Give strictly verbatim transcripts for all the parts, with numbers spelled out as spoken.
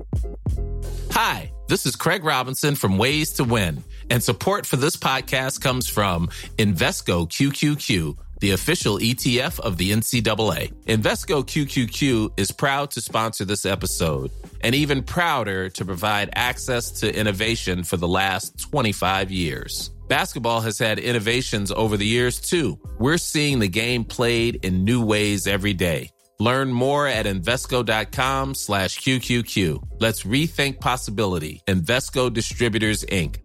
Hi, this is Craig Robinson from Ways to Win, and support for this podcast comes from Invesco Q Q Q, the official E T F of the N C double A. Invesco Q Q Q is proud to sponsor this episode, and even prouder to provide access to innovation for the last twenty-five years. Basketball has had innovations over the years, too. We're seeing the game played in new ways every day. Learn more at Invesco.com slash QQQ. Let's rethink possibility. Invesco Distributors, Incorporated.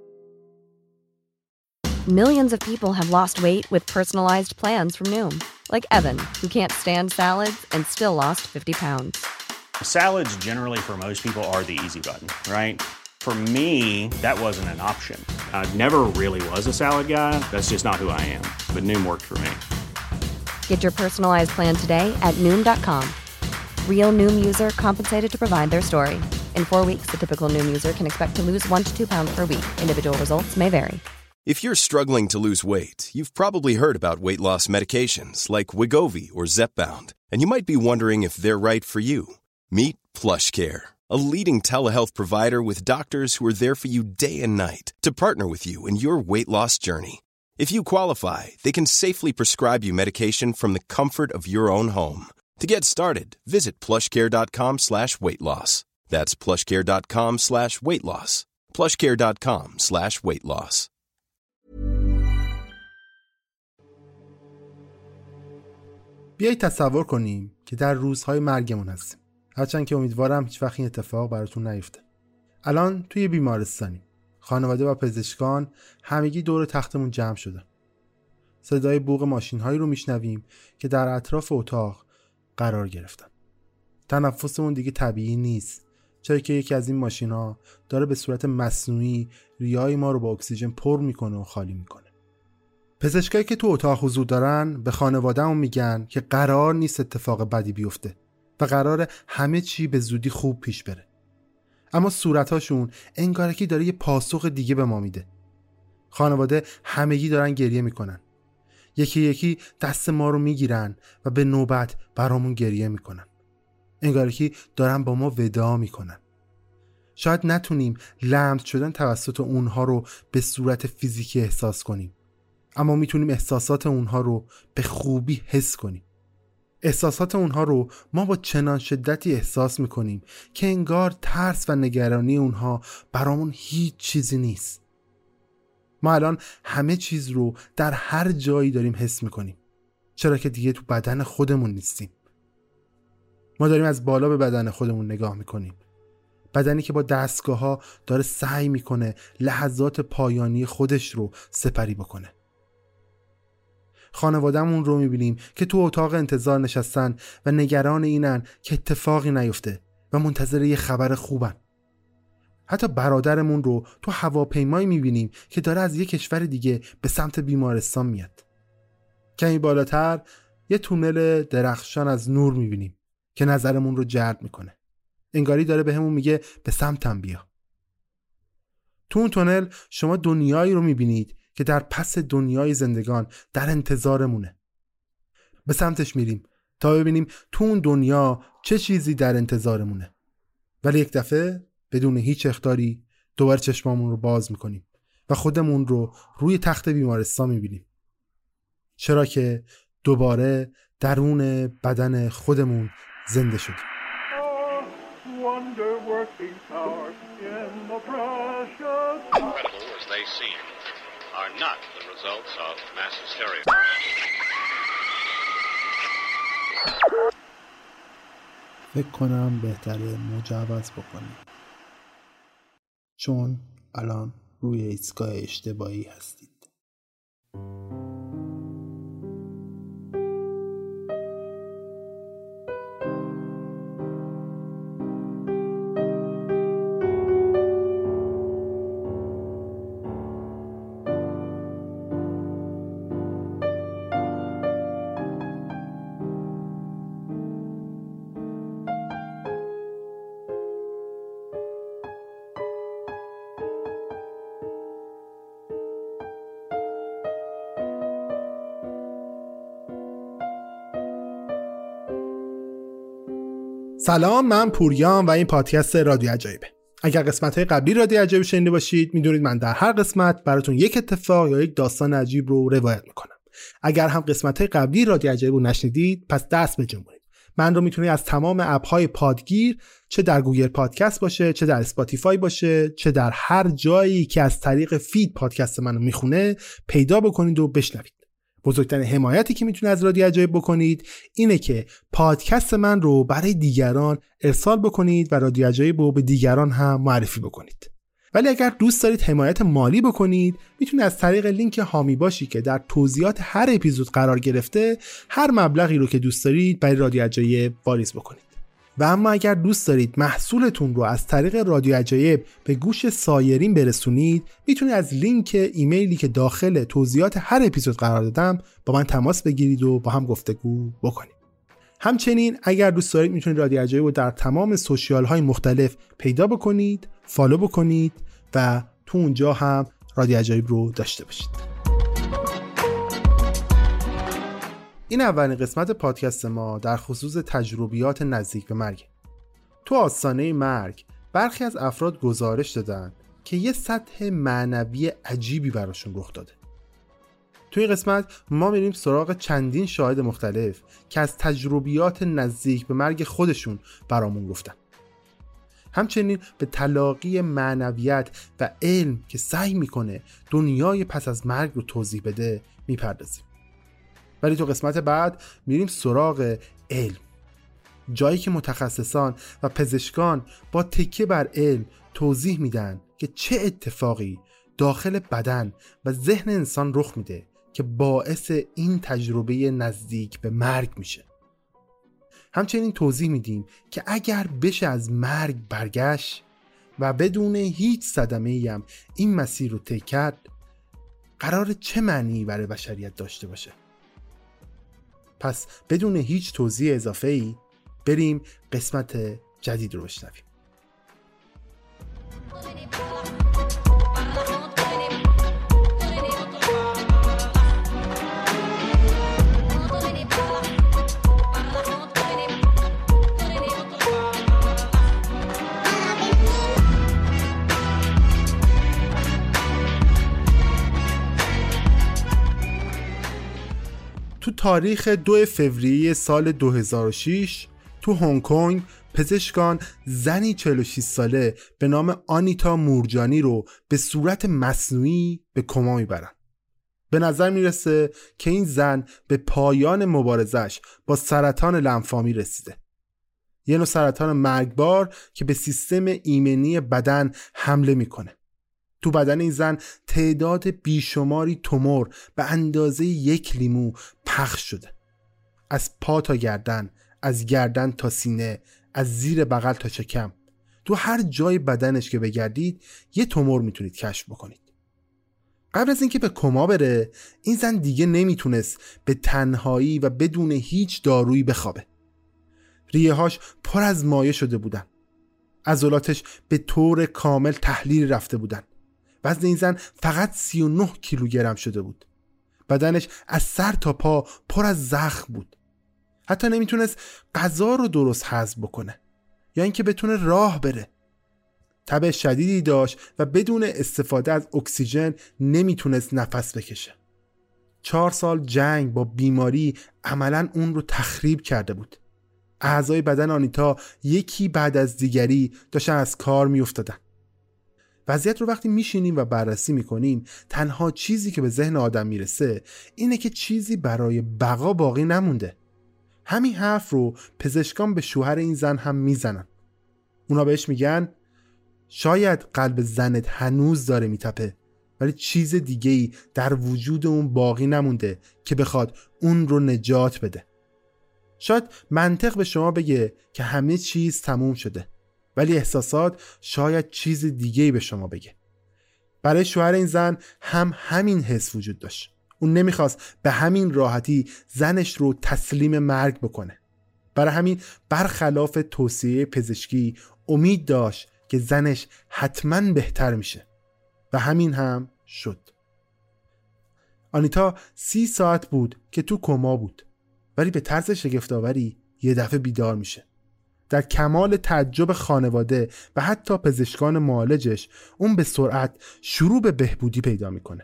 Millions of people have lost weight with personalized plans from Noom. Like Evan, who can't stand salads and still lost fifty pounds. Salads generally for most people are the easy button, right? For me, that wasn't an option. I never really was a salad guy. That's just not who I am. But Noom worked for me. Get your personalized plan today at Noom dot com. Real Noom user compensated to provide their story. In four weeks, the typical Noom user can expect to lose one to two pounds per week. Individual results may vary. If you're struggling to lose weight, you've probably heard about weight loss medications like Wegovy or Zepbound, and you might be wondering if they're right for you. Meet PlushCare, a leading telehealth provider with doctors who are there for you day and night to partner with you in your weight loss journey. If you qualify, they can safely prescribe you medication from the comfort of your own home. To get started, visit plushcare.com slash weight loss. That's plushcare.com slash weight loss. plushcare.com slash weight loss. بیایید تصور کنیم که در روزهای مرگمون هستیم. هرچند که امیدوارم هیچ وقت این اتفاق براتون نیفته. الان توی بیمارستانیم. خانواده و پزشکان همگی دور تختمون جمع شدن. صدای بوق ماشین‌هایی رو میشنویم که در اطراف اتاق قرار گرفتن. تنفسمون دیگه طبیعی نیست، چرا که یکی از این ماشین‌ها داره به صورت مصنوعی ریه‌های ما رو با اکسیژن پر میکنه و خالی میکنه. پزشکایی که تو اتاق حضور دارن به خانواده‌مون میگن که قرار نیست اتفاق بدی بیفته و قراره همه چی به زودی خوب پیش بره. اما صورتاشون انگارکی داره یه پاسخ دیگه به ما میده. خانواده همگی دارن گریه میکنن. یکی یکی دست ما رو میگیرن و به نوبت برامون گریه میکنن. انگارکی دارن با ما وداع میکنن. شاید نتونیم لمس شدن توسط اونها رو به صورت فیزیکی احساس کنیم، اما میتونیم احساسات اونها رو به خوبی حس کنیم. احساسات اونها رو ما با چنان شدتی احساس میکنیم که انگار ترس و نگرانی اونها برامون هیچ چیزی نیست. ما الان همه چیز رو در هر جایی داریم حس میکنیم، چرا که دیگه تو بدن خودمون نیستیم. ما داریم از بالا به بدن خودمون نگاه میکنیم، بدنی که با دستگاه ها داره سعی میکنه لحظات پایانی خودش رو سپری بکنه. خانواده‌مون رو میبینیم که تو اتاق انتظار نشستن و نگران اینن که اتفاقی نیفته و منتظر یه خبر خوبن. حتی برادرمون رو تو هواپیمایی میبینیم که داره از یه کشور دیگه به سمت بیمارستان میاد. کمی بالاتر یه تونل درخشان از نور میبینیم که نظرمون رو جلب میکنه. انگاری داره بهمون میگه به سمتم بیا. تو اون تونل شما دنیایی رو میبینید که در پس دنیای زندگان در انتظارمونه. به سمتش میریم تا ببینیم تو اون دنیا چه چیزی در انتظارمونه. ولی یک دفعه بدون هیچ اخطاری دوباره چشمامون رو باز میکنیم و خودمون رو روی تخت بیمارستان میبینیم، چرا که دوباره درون بدن خودمون زنده شدیم. Are not the results of mass hysteria. فکر کنم بهتره مجوز بکنیم، چون الان روی ایستگاه اشتباهی هستید. سلام، من پوریام و این پادکست رادیو عجایبه. اگر قسمت‌های قبلی رادیو عجایب شنیده باشید میدونید من در هر قسمت براتون یک اتفاق یا یک داستان عجیب رو روایت میکنم. اگر هم قسمت‌های قبلی رادیو عجایب رو نشنیدید پس دست بجنبونید. من رو میتونید از تمام اپ‌های پادگیر، چه در گوگل پادکست باشه، چه در اسپاتیفای باشه، چه در هر جایی که از طریق فید پادکست منو میخونه پیدا بکنید و بشنوید. بزرگترین حمایتی که میتونید از رادیو عجایب بکنید اینه که پادکست من رو برای دیگران ارسال بکنید و رادیو عجایب رو به دیگران هم معرفی بکنید. ولی اگر دوست دارید حمایت مالی بکنید میتونید از طریق لینک حامی باشی که در توضیحات هر اپیزود قرار گرفته هر مبلغی رو که دوست دارید برای رادیو عجایب واریز بکنید. و اما اگر دوست دارید محصولتون رو از طریق رادیو عجایب به گوش سایرین برسونید میتونید از لینک ایمیلی که داخل توضیحات هر اپیزود قرار دادم با من تماس بگیرید و با هم گفتگو بکنید. همچنین اگر دوست دارید میتونید رادیو عجایب رو در تمام سوشیال های مختلف پیدا بکنید، فالو بکنید و تو اونجا هم رادیو عجایب رو داشته باشید. این اولین قسمت پادکست ما در خصوص تجربیات نزدیک به مرگ. تو آستانه مرگ برخی از افراد گزارش دادن که یه سطح معنوی عجیبی براشون رخ داده. تو این قسمت ما میریم سراغ چندین شاهد مختلف که از تجربیات نزدیک به مرگ خودشون برامون گفتن. همچنین به تلاقی معنویت و علم که سعی میکنه دنیای پس از مرگ رو توضیح بده میپردازیم. ولی تو قسمت بعد میریم سراغ علم، جایی که متخصصان و پزشکان با تکیه بر علم توضیح میدن که چه اتفاقی داخل بدن و ذهن انسان رخ میده که باعث این تجربه نزدیک به مرگ میشه. همچنین توضیح میدیم که اگر بشه از مرگ برگشت و بدون هیچ صدمه‌ای هم این مسیر رو طی کرد، قرار چه معنی برای بشریت داشته باشه. پس بدون هیچ توضیح اضافه‌ای بریم قسمت جدید رو بشنویم. تو تاریخ دو فوریه سال دو هزار و شش تو هنگ کنگ پزشکان زنی چهل و شش ساله به نام آنیتا مورجانی رو به صورت مصنوعی به کما میبرن. به نظر میرسه که این زن به پایان مبارزش با سرطان لنفاوی رسیده. یه نوع سرطان مرگبار که به سیستم ایمنی بدن حمله میکنه. تو بدن این زن تعداد بیشماری تومور به اندازه یک لیمو پخش شده. از پا تا گردن، از گردن تا سینه، از زیر بغل تا شکم. تو هر جای بدنش که بگردید یه تومور میتونید کشف بکنید. قبل از اینکه به کما بره این زن دیگه نمیتونست به تنهایی و بدون هیچ دارویی بخوابه. ریه‌هاش پر از مایع شده بودن. عضلاتش به طور کامل تحلیل رفته بودن. وزن این زن فقط سی و نه کیلوگرم شده بود. بدنش از سر تا پا پر از زخم بود. حتی نمیتونست غذا رو درست هضم بکنه یا اینکه بتونه راه بره. تب شدیدی داشت و بدون استفاده از اکسیژن نمیتونست نفس بکشه. چهار سال جنگ با بیماری عملاً اون رو تخریب کرده بود. اعضای بدن آنیتا یکی بعد از دیگری داشتن از کار میافتادن. وضعیت رو وقتی میشینیم و بررسی میکنیم تنها چیزی که به ذهن آدم میرسه اینه که چیزی برای بقا باقی نمونده. همین حرف رو پزشکان به شوهر این زن هم میزنن. اونا بهش میگن شاید قلب زنت هنوز داره میتپه ولی چیز دیگه‌ای در وجود اون باقی نمونده که بخواد اون رو نجات بده. شاید منطق به شما بگه که همه چیز تموم شده ولی احساسات شاید چیز دیگه‌ای به شما بگه. برای شوهر این زن هم همین حس وجود داشت. اون نمیخواست به همین راحتی زنش رو تسلیم مرگ بکنه. برای همین برخلاف توصیه پزشکی امید داشت که زنش حتما بهتر میشه و همین هم شد. آنیتا سی ساعت بود که تو کما بود ولی به طرز شگفت‌آوری یه دفعه بیدار میشه. در کمال تعجب خانواده و حتی پزشکان معالجش، اون به سرعت شروع به بهبودی پیدا میکنه.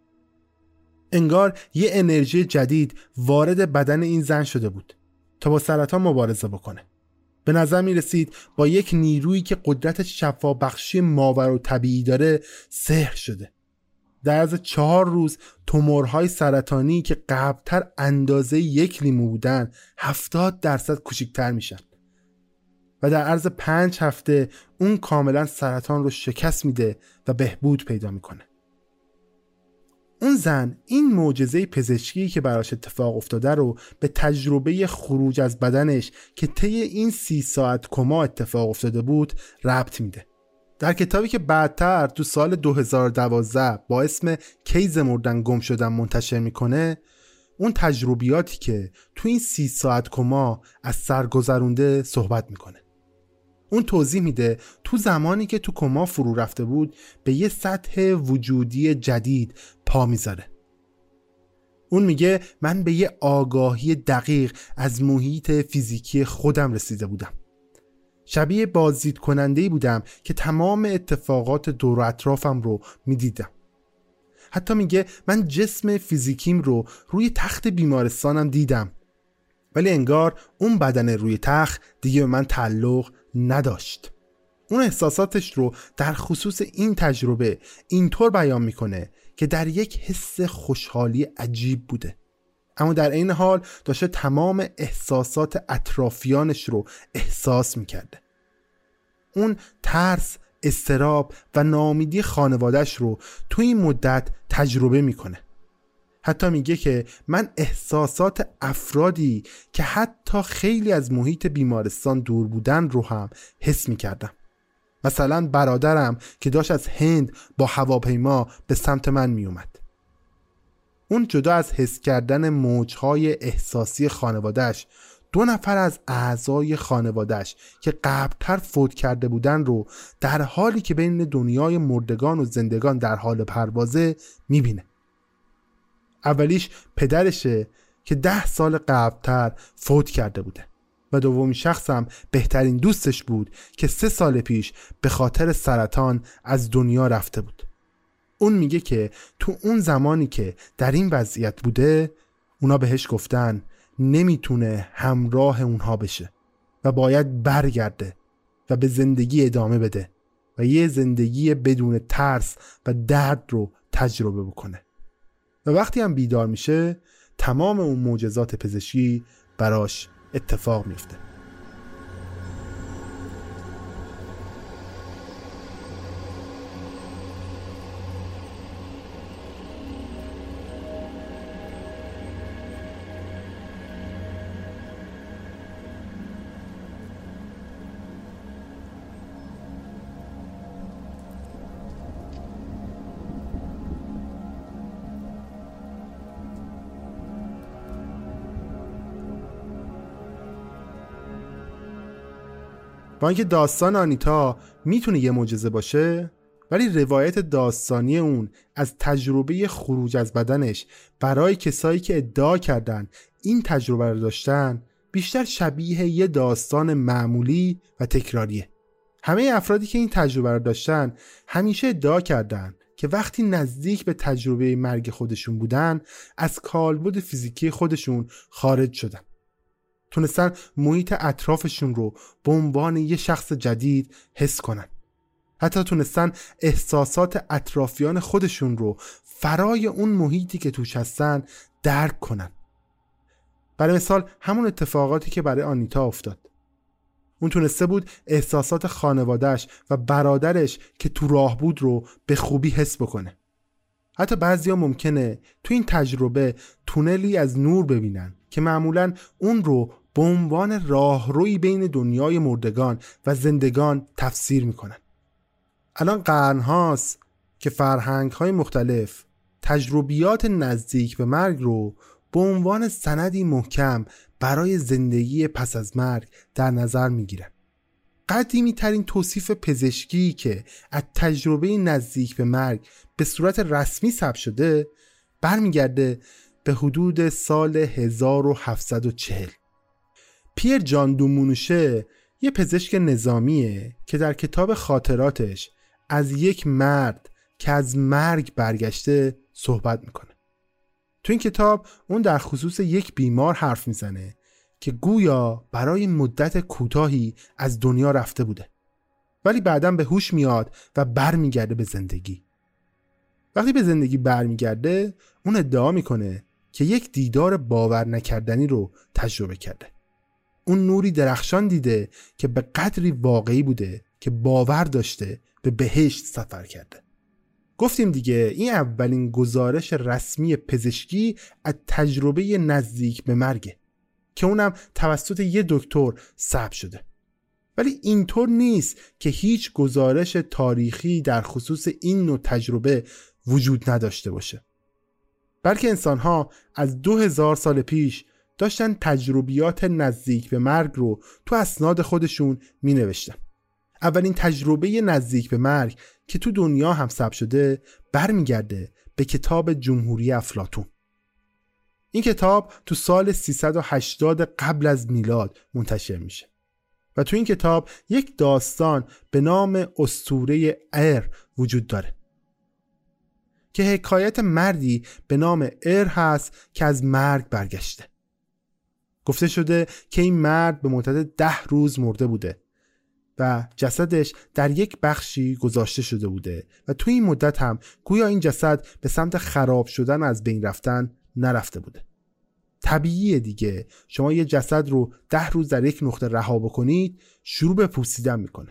انگار یه انرژی جدید وارد بدن این زن شده بود تا با سرطان مبارزه بکنه. به نظر می رسید با یک نیرویی که قدرت شفابخشی ماور و طبیعی داره سحر شده. در عرض چهار روز تومورهای سرطانی که قبلتر اندازه یک لیمو بودن هفتاد درصد کوچکتر میشن و در عرض پنج هفته اون کاملا سرطان رو شکست میده و بهبود پیدا میکنه. اون زن این معجزه پزشکی که براش اتفاق افتاده رو به تجربه خروج از بدنش که طی این سی ساعت کما اتفاق افتاده بود ربط میده. در کتابی که بعدتر تو سال دو هزار و دوازده با اسم کیز مردن گم شدن منتشر میکنه، اون تجربیاتی که تو این سی ساعت کما از سر گذرونده صحبت میکنه. اون توضیح میده تو زمانی که تو کما فرو رفته بود به یه سطح وجودی جدید پا میذاره. اون میگه من به یه آگاهی دقیق از محیط فیزیکی خودم رسیده بودم. شبیه بازدید کننده‌ای بودم که تمام اتفاقات دور و اطرافم رو میدیدم. حتی میگه من جسم فیزیکیم رو روی تخت بیمارستانم دیدم، ولی انگار اون بدن روی تخت دیگه به من تعلق نداشت. اون احساساتش رو در خصوص این تجربه اینطور بیان میکنه که در یک حس خوشحالی عجیب بوده، اما در این حال داشته تمام احساسات اطرافیانش رو احساس میکرده. اون ترس، اضطراب و ناامیدی خانواده‌اش رو تو این مدت تجربه میکنه. حتی میگه که من احساسات افرادی که حتی خیلی از محیط بیمارستان دور بودن رو هم حس میکردم. مثلا برادرم که داشت از هند با هواپیما به سمت من میومد. اون جدا از حس کردن موجهای احساسی خانواده‌اش، دو نفر از اعضای خانواده‌اش که قبلتر فوت کرده بودن رو در حالی که بین دنیای مردگان و زندگان در حال پروازه میبینه. اولیش پدرشه که ده سال قبلتر فوت کرده بوده و دومین شخصم بهترین دوستش بود که سه سال پیش به خاطر سرطان از دنیا رفته بود. اون میگه که تو اون زمانی که در این وضعیت بوده، اونا بهش گفتن نمیتونه همراه اونها بشه و باید برگرده و به زندگی ادامه بده و یه زندگی بدون ترس و درد رو تجربه بکنه. و وقتی هم بیدار میشه تمام اون معجزات پزشکی براش اتفاق میفته. با اینکه داستان آنیتا میتونه یه معجزه باشه، ولی روایت داستانی اون از تجربه خروج از بدنش برای کسایی که ادعا کردن این تجربه رو داشتن بیشتر شبیه یه داستان معمولی و تکراریه. همه افرادی که این تجربه رو داشتن همیشه ادعا کردن که وقتی نزدیک به تجربه مرگ خودشون بودن از کالبد فیزیکی خودشون خارج شدن. تونستن محیط اطرافشون رو به عنوان یه شخص جدید حس کنن. حتی تونستن احساسات اطرافیان خودشون رو فرای اون محیطی که توش هستن درک کنن. برای مثال همون اتفاقاتی که برای آنیتا افتاد. اون تونسته بود احساسات خانوادهش و برادرش که تو راه بود رو به خوبی حس بکنه. حتی بعضیا ممکنه تو این تجربه تونلی از نور ببینن که معمولاً اون رو به عنوان راهروی بین دنیای مردگان و زندگان تفسیر میکنن. الان قرنهاست که فرهنگ‌های مختلف تجربیات نزدیک به مرگ رو به عنوان سندی محکم برای زندگی پس از مرگ در نظر میگیرن. قدیمی ترین توصیف پزشکی که از تجربه نزدیک به مرگ به صورت رسمی ثبت شده برمیگرده به حدود سال هزار و هفتصد و چهل. پیر جان دومونوشه یه پزشک نظامیه که در کتاب خاطراتش از یک مرد که از مرگ برگشته صحبت میکنه. تو این کتاب اون در خصوص یک بیمار حرف میزنه که گویا برای مدت کوتاهی از دنیا رفته بوده، ولی بعداً به هوش میاد و برمیگرده به زندگی. وقتی به زندگی برمیگرده اون ادعا میکنه که یک دیدار باور نکردنی رو تجربه کرده. اون نوری درخشان دیده که به قدری واقعی بوده که باور داشته به بهشت سفر کرده. گفتیم دیگه این اولین گزارش رسمی پزشکی از تجربه نزدیک به مرگه که اونم توسط یه دکتر ثبت شده. ولی اینطور نیست که هیچ گزارش تاریخی در خصوص این نوع تجربه وجود نداشته باشه، بلکه انسان‌ها از دو هزار سال پیش داشتن تجربیات نزدیک به مرگ رو تو اسناد خودشون می نوشتن. اولین تجربه نزدیک به مرگ که تو دنیا هم ثبت شده برمیگرده به کتاب جمهوری افلاطون. این کتاب تو سال سیصد و هشتاد قبل از میلاد منتشر میشه و تو این کتاب یک داستان به نام اسطوره ار وجود داره که حکایت مردی به نام ار هست که از مرگ برگشته. گفته شده که این مرد به مدت ده روز مرده بوده و جسدش در یک بخشی گذاشته شده بوده و توی این مدت هم گویا این جسد به سمت خراب شدن از بین رفتن نرفته بوده. طبیعیه دیگه، شما یه جسد رو ده روز در یک نقطه رها بکنید شروع به پوسیدن میکنه.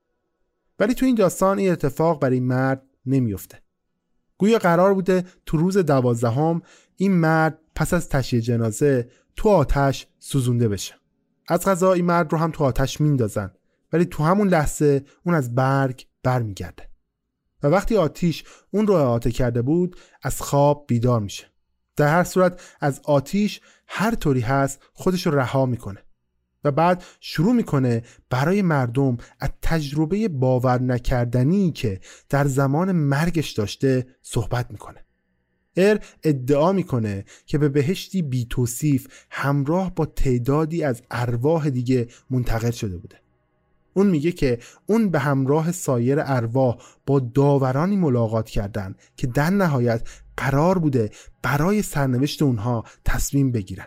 ولی تو این داستان این اتفاق برای این مرد نمیفته. گویا قرار بوده تو روز دوازدهم این مرد پس از تشییع جنازه تو آتش سوزونده بشه. از قضا این مرد رو هم تو آتش میندازن، ولی تو همون لحظه اون از برگ برمیگرده و وقتی آتیش اون رو احاطه کرده بود از خواب بیدار میشه. در هر صورت از آتیش هر طوری هست خودش رو رها میکنه و بعد شروع میکنه برای مردم از تجربه باور نکردنی که در زمان مرگش داشته صحبت میکنه. ار ادعا میکنه که به بهشتی بی توصیف همراه با تعدادی از ارواح دیگه منتقل شده بوده. اون میگه که اون به همراه سایر ارواح با داورانی ملاقات کردن که در نهایت قرار بوده برای سرنوشت اونها تصمیم بگیرن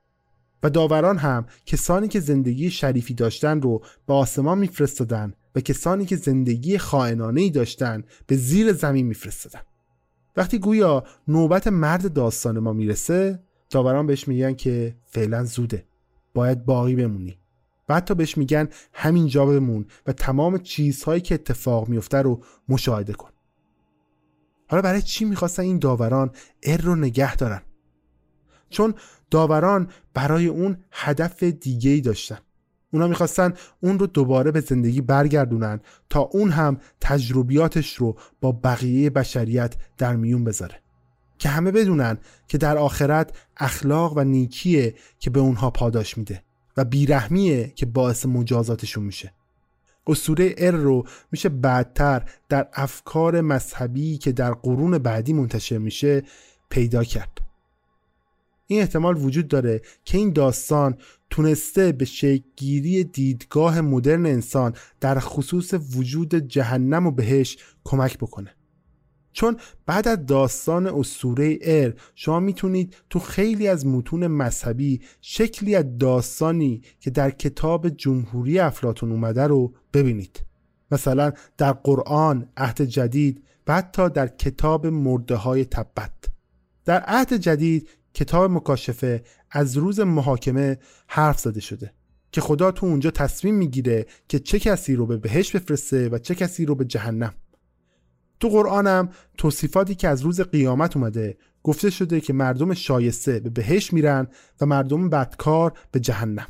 و داوران هم کسانی که زندگی شریفی داشتن رو به آسمان میفرستادن و کسانی که زندگی خائنانه‌ای داشتن به زیر زمین میفرستادن. وقتی گویا نوبت مرد داستان ما میرسه داوران بهش میگن که فعلا زوده، باید باقی بمونی و حتی بهش میگن همین جا بمون و تمام چیزهایی که اتفاق میفته رو مشاهده کن. حالا برای چی میخواستن این داوران ار رو نگه دارن؟ چون داوران برای اون هدف دیگه‌ای داشتن. اونا میخواستن اون رو دوباره به زندگی برگردونن تا اون هم تجربیاتش رو با بقیه بشریت در میون بذاره که همه بدونن که در آخرت اخلاق و نیکیه که به اونها پاداش میده و بیرحمیه که باعث مجازاتشون میشه. اسطوره ار رو میشه بعدتر در افکار مذهبی که در قرون بعدی منتشر میشه پیدا کرد. این احتمال وجود داره که این داستان تونسته به شکل‌گیری دیدگاه مدرن انسان در خصوص وجود جهنم و بهشت کمک بکنه. چون بعد از داستان اسطوره ار شما میتونید تو خیلی از متون مذهبی شکلی از داستانی که در کتاب جمهوری افلاطون اومده رو ببینید. مثلا در قرآن، عهد جدید و حتی در کتاب مرده های تبت. در عهد جدید کتاب مکاشفه از روز محاکمه حرف زده شده که خدا تو اونجا تصمیم میگیره که چه کسی رو به بهشت بفرسته و چه کسی رو به جهنم. تو قرآنم توصیفاتی که از روز قیامت اومده گفته شده که مردم شایسته به بهشت میرن و مردم بدکار به جهنم.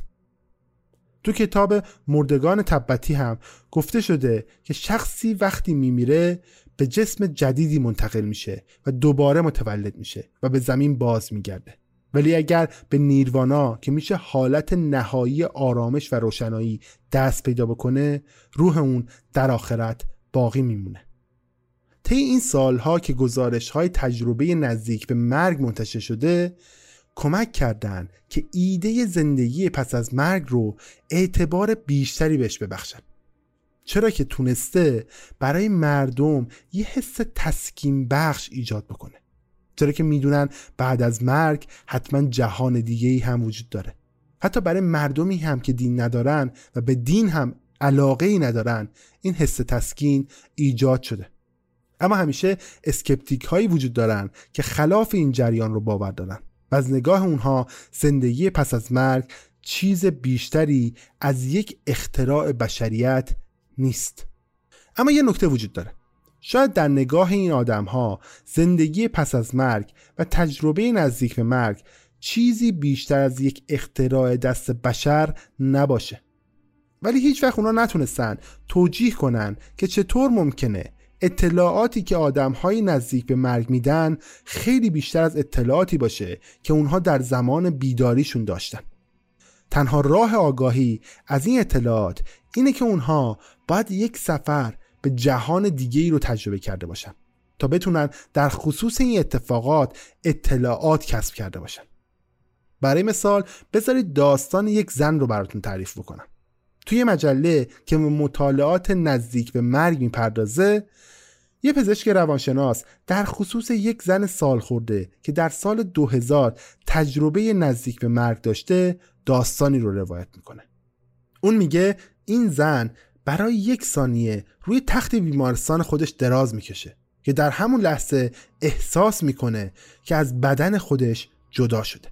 تو کتاب مردگان تبتی هم گفته شده که شخصی وقتی میمیره به جسم جدیدی منتقل میشه و دوباره متولد میشه و به زمین باز میگرده. ولی اگر به نیروانا که میشه حالت نهایی آرامش و روشنایی دست پیدا بکنه، روح اون در آخرت باقی میمونه. طی این سالها که گزارش‌های تجربه نزدیک به مرگ منتشر شده، کمک کردن که ایده زندگی پس از مرگ رو اعتبار بیشتری بهش ببخشن، چرا که تونسته برای مردم یه حس تسکین بخش ایجاد بکنه، چرا که میدونن بعد از مرگ حتما جهان دیگه‌ای هم وجود داره. حتی برای مردمی هم که دین ندارن و به دین هم علاقه‌ای ندارن این حس تسکین ایجاد شده. اما همیشه اسکپتیک هایی وجود دارن که خلاف این جریان رو باور دارن و از نگاه اونها زندگی پس از مرگ چیز بیشتری از یک اختراع بشریت نیست. اما یه نکته وجود داره. شاید در نگاه این آدم ها زندگی پس از مرگ و تجربه نزدیک به مرگ چیزی بیشتر از یک اختراع دست بشر نباشه، ولی هیچ وقت اونا نتونستن توجیه کنن که چطور ممکنه اطلاعاتی که آدم‌های نزدیک به مرگ میدن خیلی بیشتر از اطلاعاتی باشه که اونها در زمان بیداریشون داشتن. تنها راه آگاهی از این اطلاعات اینه که اونها باید یک سفر به جهان دیگه‌ای رو تجربه کرده باشن تا بتونن در خصوص این اتفاقات اطلاعات کسب کرده باشن. برای مثال بذارید داستان یک زن رو براتون تعریف بکنم. توی مجله که به مطالعات نزدیک به مرگ میپردازه، یه پزشک روانشناس در خصوص یک زن سالخورده که در سال دو هزار تجربه نزدیک به مرگ داشته داستانی رو روایت میکنه. اون میگه این زن برای یک ثانیه روی تخت بیمارستان خودش دراز میکشه که در همون لحظه احساس میکنه که از بدن خودش جدا شده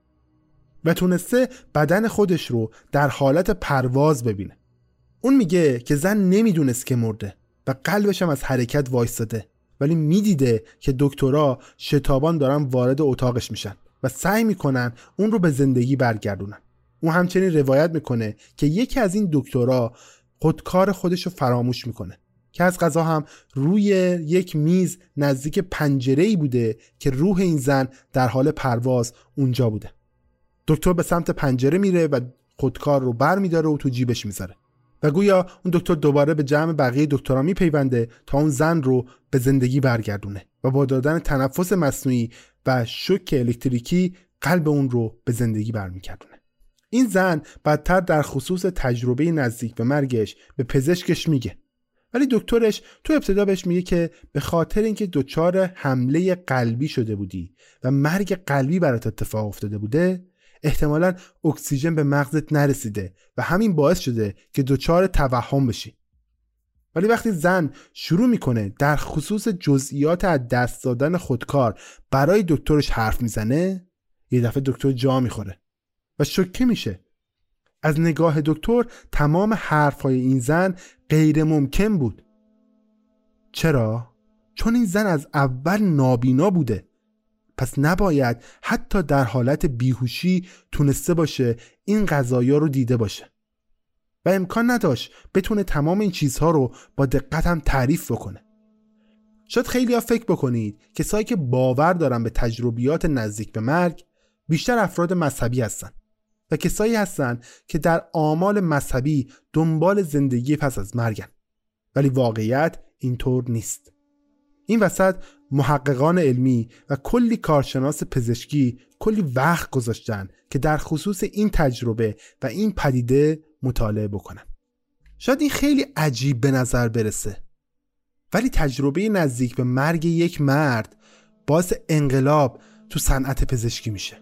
و تونسته بدن خودش رو در حالت پرواز ببینه. اون میگه که زن نمیدونست که مرده و قلبش هم از حرکت وایستاده، ولی میدیده که دکترها شتابان دارن وارد اتاقش میشن و سعی میکنن اون رو به زندگی برگردونن. اون همچنین روایت میکنه که یکی از این دکترها خودکار خودش رو فراموش میکنه که از قضا هم روی یک میز نزدیک پنجره‌ای بوده که روح این زن در حال پرواز اونجا بوده. دکتر به سمت پنجره میره و خودکار رو بر میداره و تو جیبش میذاره و گویا اون دکتر دوباره به جمع بقیه دکترها میپیونده تا اون زن رو به زندگی برگردونه و با دادن تنفس مصنوعی و شوک الکتریکی قلب اون رو به زندگی برمیگردونه. این زن بعدتر در خصوص تجربه نزدیک به مرگش به پزشکش میگه، ولی دکترش تو ابتدا بهش میگه که به خاطر اینکه دچار حمله قلبی شده بودی و مرگ قلبی برات اتفاق افتاده بوده، احتمالاً اکسیژن به مغزت نرسیده و همین باعث شده که دچار توهم بشی. ولی وقتی زن شروع میکنه در خصوص جزئیات از دست دادن خودکار برای دکترش حرف میزنه، یه دفعه دکتر جا میخوره و شوکه میشه. از نگاه دکتر تمام حرفهای این زن غیر ممکن بود. چرا؟ چون این زن از اول نابینا بوده، پس نباید حتی در حالت بیهوشی تونسته باشه این قضایا رو دیده باشه و امکان نداشت بتونه تمام این چیزها رو با دقت هم تعریف بکنه. شاید خیلی ها فکر بکنید کسایی که باور دارن به تجربیات نزدیک به مرگ بیشتر افراد مذهبی هستن و کسایی هستن که در آمال مذهبی دنبال زندگی پس از مرگن، ولی واقعیت اینطور نیست. این وسط محققان علمی و کلی کارشناس پزشکی کلی وقت گذاشتن که در خصوص این تجربه و این پدیده مطالعه بکنن. شاید این خیلی عجیب به نظر برسه، ولی تجربه نزدیک به مرگ یک مرد باعث انقلاب تو صنعت پزشکی میشه.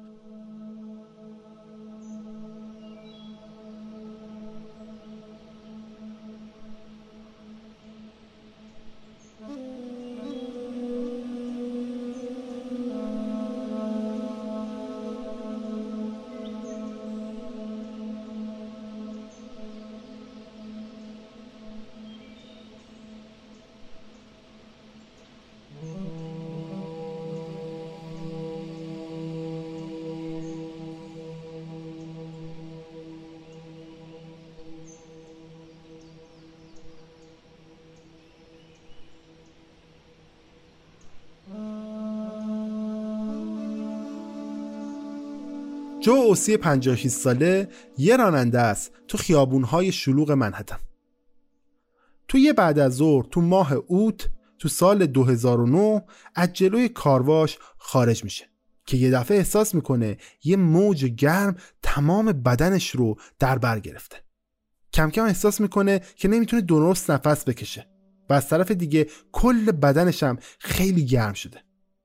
جو اوسی پنجاه و شش ساله یه راننده است تو خیابون‌های شلوغ منهتن. تو یه بعد از ظهر تو ماه اوت تو سال دو هزار و نه از جلوی کارواش خارج میشه که یه دفعه احساس میکنه یه موج گرم تمام بدنش رو در بر گرفته. کم کم احساس میکنه که نمیتونه درست نفس بکشه و از طرف دیگه کل بدنش هم خیلی گرم شده.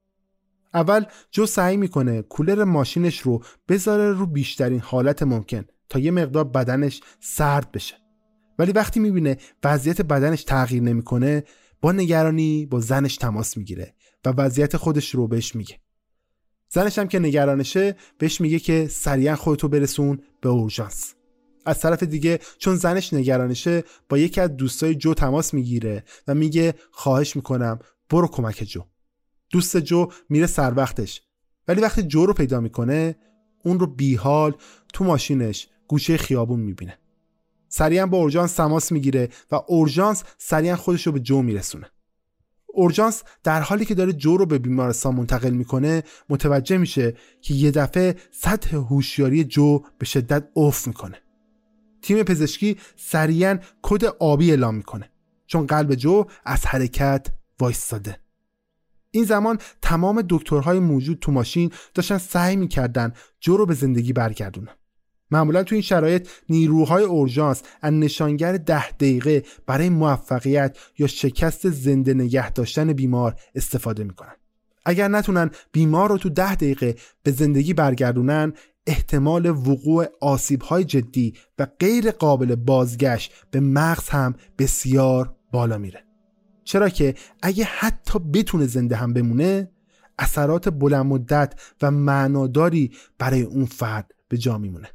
اول جو سعی میکنه کولر ماشینش رو بذاره رو بیشترین حالت ممکن تا یه مقدار بدنش سرد بشه، ولی وقتی میبینه وضعیت بدنش تغییر نمیکنه با نگرانی با زنش تماس میگیره و وضعیت خودش رو بهش میگه. زنش هم که نگرانشه بهش میگه که سریعا خودتو برسون به اورژانس. از طرف دیگه چون زنش نگرانشه با یکی از دوستای جو تماس میگیره و میگه خواهش میکنم برو کمک جو. دوست جو میره سر وقتش، ولی وقتی جو رو پیدا میکنه اون رو بیحال تو ماشینش گوشه خیابون میبینه. سریعا با اورژانس تماس میگیره و اورژانس سریعا خودش رو به جو میرسونه. اورژانس در حالی که داره جو رو به بیمارستان منتقل میکنه متوجه میشه که یه دفعه سطح هوشیاری جو به شدت افت میکنه. تیم پزشکی سریعا کد آبی اعلام میکنه چون قلب جو از حرکت وایستاده. این زمان تمام دکترهای موجود تو ماشین داشتن سعی میکردن جو رو به زندگی برگردونن. معمولا تو این شرایط نیروهای اورژانس از نشانگر ده دقیقه برای موفقیت یا شکست زنده نگه داشتن بیمار استفاده میکنن. اگر نتونن بیمار رو تو ده دقیقه به زندگی برگردونن، احتمال وقوع آسیب‌های جدی و غیر قابل بازگشت به مغز هم بسیار بالا میره. چرا که اگه حتی بتونه زنده هم بمونه، اثرات بلند مدت و معناداری برای اون فرد به جا میمونه.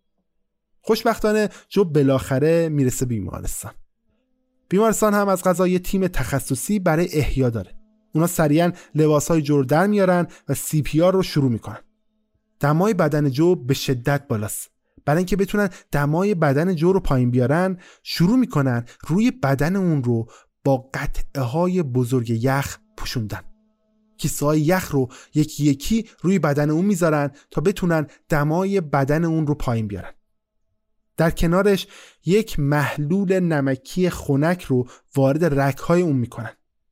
خوشبختانه جو بالاخره میرسه بیمارستان. بیمارستان هم از قضا یه تیم تخصصی برای احیا داره. اونا سریعا لباسای جو رو در میارن و سی پی آر رو شروع میکنن. دمای بدن جو به شدت بالاست. برای اینکه بتونن دمای بدن جو رو پایین بیارن، شروع میکنن روی بدن اون رو با قطعه های بزرگ یخ پوشوندن. کیسه های یخ رو یکی یکی روی بدن اون میذارن تا بتونن دمای بدن اون رو پایین بیارن. در کنارش یک محلول نمکی خنک رو وارد رگ‌های اون میکنن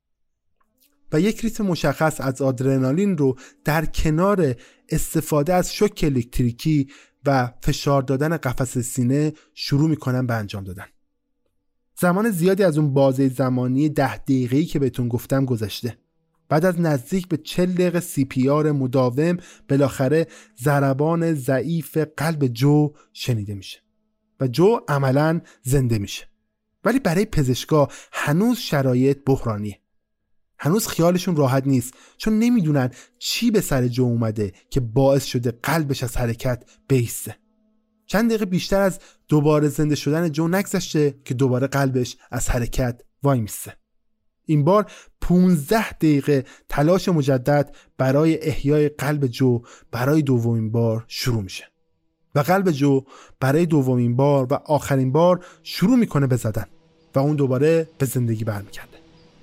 و یک ریتم مشخص از آدرنالین رو در کنار استفاده از شوک الکتریکی و فشار دادن قفس سینه شروع میکنن به انجام دادن. زمان زیادی از اون بازه زمانی ده دقیقه‌ای که بهتون گفتم گذشته. بعد از نزدیک به چهل دقیقه سی پی آر مداوم بالاخره ضربان ضعیف قلب جو شنیده میشه و جو عملاً زنده میشه. ولی برای پزشکا هنوز شرایط بحرانیه. هنوز خیالشون راحت نیست چون نمیدونن چی به سر جو اومده که باعث شده قلبش از حرکت بایسته. چند دقیقه بیشتر از دوباره زنده شدن جو نگذشته که دوباره قلبش از حرکت وای میسته. این بار پونزده دقیقه تلاش مجدد برای احیای قلب جو برای دومین بار شروع میشه و قلب جو برای دومین بار و آخرین بار شروع میکنه به زدن و اون دوباره به زندگی برمیگرده.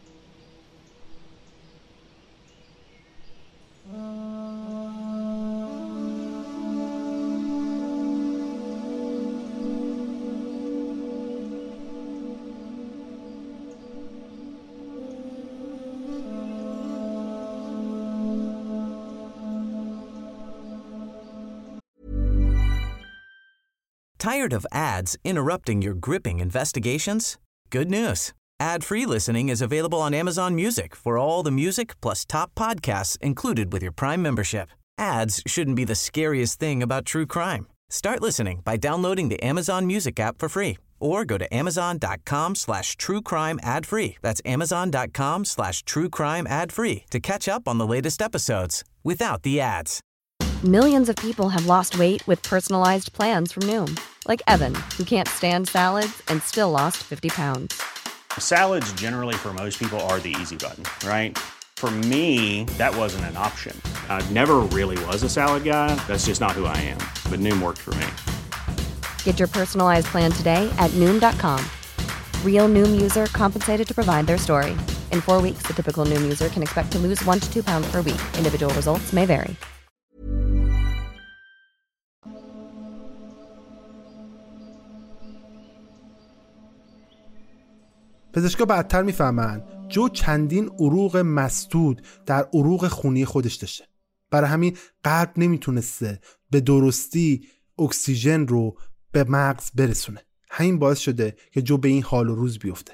Tired of ads interrupting your gripping investigations? Good news. Ad-free listening is available on Amazon Music for all the music plus top podcasts included with your Prime membership. Ads shouldn't be the scariest thing about true crime. Start listening by downloading the Amazon Music app for free or go to amazon.com slash true crime ad free. That's amazon.com slash true crime ad free to catch up on the latest episodes without the ads. Millions of people have lost weight with personalized plans from Noom. Like Evan, who can't stand salads and still lost fifty pounds. Salads generally for most people are the easy button, right? For me, that wasn't an option. I never really was a salad guy. That's just not who I am. But Noom worked for me. Get your personalized plan today at Noom dot com. Real Noom user compensated to provide their story. In four weeks, the typical Noom user can expect to lose one to two pounds per week. Individual results may vary. پزشکا بعدتر میفهمن جو چندین عروق مسدود در عروق خونی خودش داشته برای همین قلب نمیتونسته به درستی اکسیژن رو به مغز برسونه. همین باعث شده که جو به این حال و روز بیفته.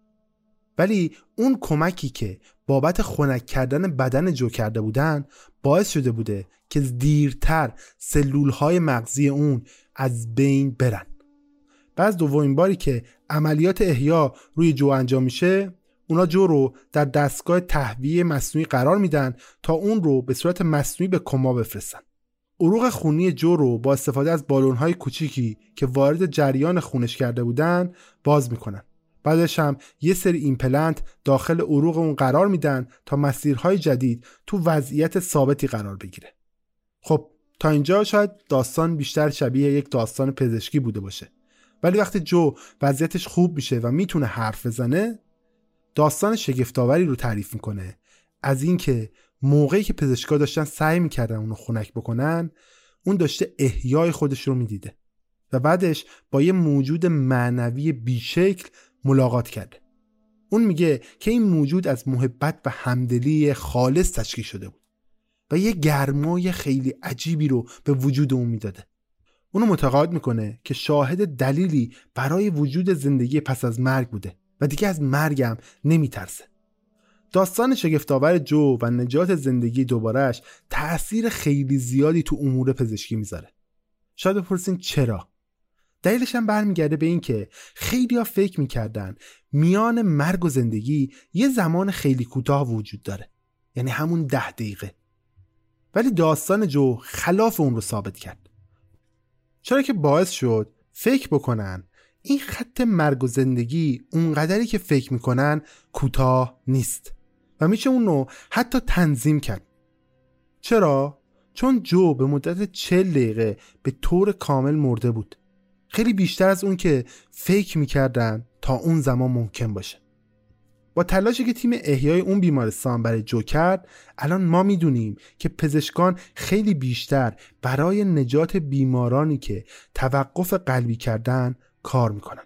ولی اون کمکی که بابت خنک کردن بدن جو کرده بودن باعث شده بوده که دیرتر سلولهای مغزی اون از بین برن. بعد دومین باری که عملیات احیا روی جو انجام میشه، اونا جو رو در دستگاه تهویه مصنوعی قرار میدن تا اون رو به صورت مصنوعی به کما بفرستن. عروق خونی جو رو با استفاده از بالون‌های کوچیکی که وارد جریان خونش کرده بودن باز میکنن. بعدش هم یه سری ایمپلنت داخل عروق اون قرار میدن تا مسیرهای جدید تو وضعیت ثابتی قرار بگیره. خب تا اینجا شاید داستان بیشتر شبیه یک داستان پزشکی بوده باشه، ولی وقتی جو وضعیتش خوب میشه و میتونه حرف بزنه، داستان شگفت‌آوری رو تعریف میکنه از اینکه موقعی که پزشکا داشتن سعی میکردن اونو خنک بکنن، اون داشته احیای خودش رو میدیده و بعدش با یه موجود معنوی بیشکل ملاقات کرده. اون میگه که این موجود از محبت و همدلی خالص تشکیل شده بود و یه گرمای خیلی عجیبی رو به وجود اون میداده. اونو معتقد میکنه که شاهد دلیلی برای وجود زندگی پس از مرگ بوده و دیگه از مرگم نمیترسه. داستان شگفت‌آور جو و نجات زندگی دوبارهش تأثیر خیلی زیادی تو امور پزشکی میذاره. شاید بپرسین چرا؟ دلیلش هم برمیگرده به این که خیلی‌ها فکر میکردن میان مرگ و زندگی یه زمان خیلی کوتاه وجود داره، یعنی همون ده دقیقه. ولی داستان جو خلاف اون رو ثابت کرد. چرا که باعث شد فکر بکنن این خط مرگ و زندگی اونقدری که فکر میکنن کوتاه نیست و میشه اون رو حتی تنظیم کرد. چرا؟ چون جو به مدت چهل دقیقه به طور کامل مرده بود. خیلی بیشتر از اون که فکر میکردن تا اون زمان ممکن باشه. با تلاشی که تیم احیای اون بیمارستان برای جو کرد، الان ما میدونیم که پزشکان خیلی بیشتر برای نجات بیمارانی که توقف قلبی کردن کار میکنن.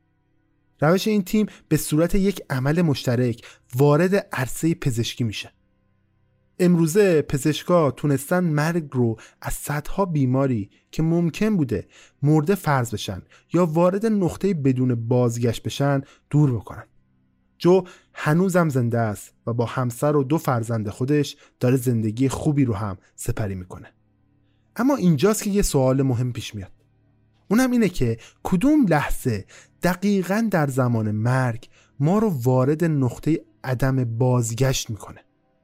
روش این تیم به صورت یک عمل مشترک وارد عرصه پزشکی میشه. امروزه پزشکا تونستن مرگ رو از صدها بیماری که ممکن بوده مرده فرض بشن یا وارد نقطه بدون بازگشت بشن دور بکنن. جو هنوزم زنده است و با همسر و دو فرزند خودش داره زندگی خوبی رو هم سپری میکنه. اما اینجاست که یه سوال مهم پیش میاد. اونم اینه که کدوم لحظه دقیقاً در زمان مرگ ما رو وارد نقطه عدم بازگشت میکنه؟